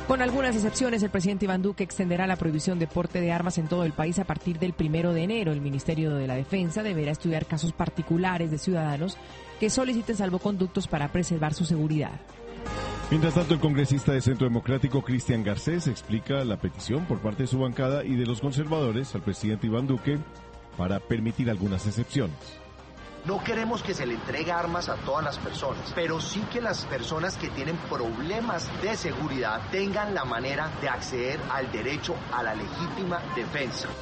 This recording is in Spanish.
Con algunas excepciones, el presidente Iván Duque extenderá la prohibición de porte de armas en todo el país a partir del 1 de enero. El Ministerio de la Defensa deberá estudiar casos particulares de ciudadanos que soliciten salvoconductos para preservar su seguridad. Mientras tanto, el congresista de Centro Democrático, Cristian Garcés, explica la petición por parte de su bancada y de los conservadores al presidente Iván Duque para permitir algunas excepciones. No queremos que se le entregue armas a todas las personas, pero sí que las personas que tienen problemas de seguridad tengan la manera de acceder al derecho a la legítima defensa.